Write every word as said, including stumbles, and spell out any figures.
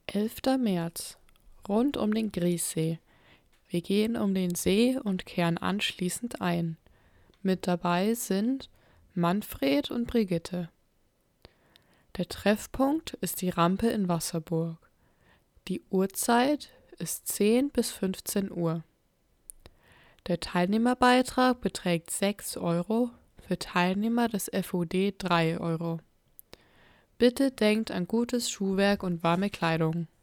elfter März. Rund um den Griessee. Wir gehen um den See und kehren anschließend ein. Mit dabei sind Manfred und Brigitte. Der Treffpunkt ist die Rampe in Wasserburg. Die Uhrzeit ist zehn bis fünfzehn Uhr. Der Teilnehmerbeitrag beträgt sechs Euro, für Teilnehmer des F U D drei Euro. Bitte denkt an gutes Schuhwerk und warme Kleidung.